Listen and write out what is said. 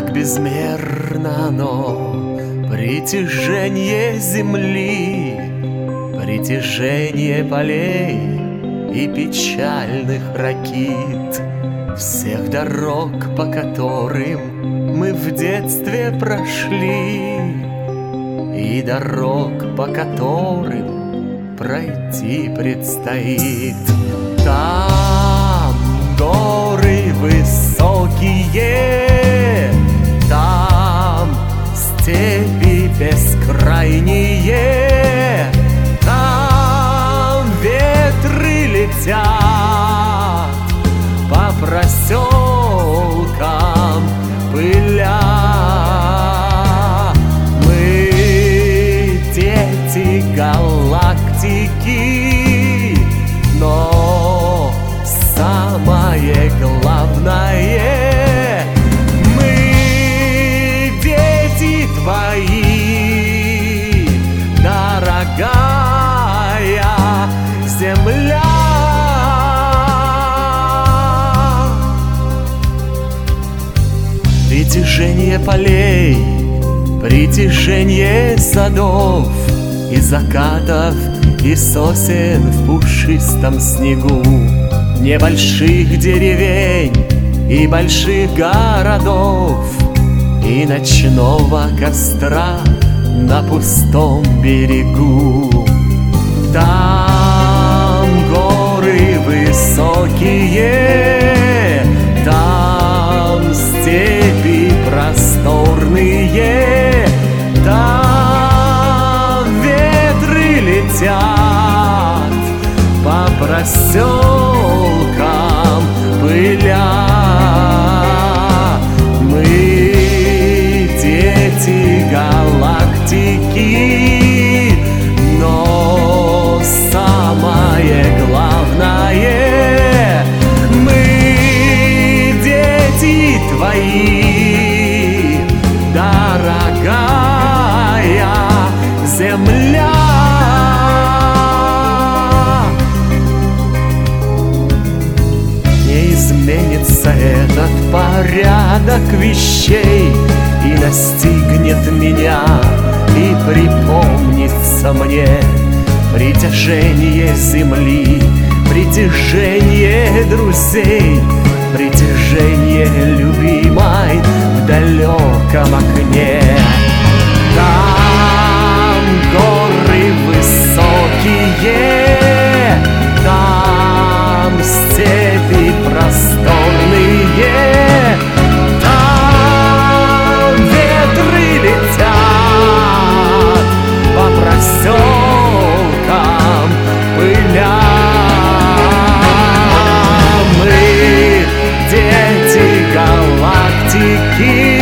Как безмерно оно, притяжение земли, притяжение полей и печальных ракит, всех дорог, по которым мы в детстве прошли, и дорог, по которым пройти предстоит. Там горы высокие, там степи бескрайние, там ветры летят по проселкам пыля. Мы дети галактики, но самое главное, мы дети твои, дорогая земля. Притяжение полей, притяжение садов и закатов, и сосен в пушистом снегу, небольших деревень и больших городов, и ночного костра на пустом берегу. Там горы высокие, там степи просторные, там ветры летят по проселкам пыля. Мы дети галактики, но самое главное, мы дети твои, дорогая земля. Не изменится этот порядок вещей, и настигнет меня, и припомнится мне притяжение земли, притяжение друзей, притяжение любимой в далеком окне. Там горы высокие, там степи просторные, там ветры летят по проселкам пыля. Мы дети галактики,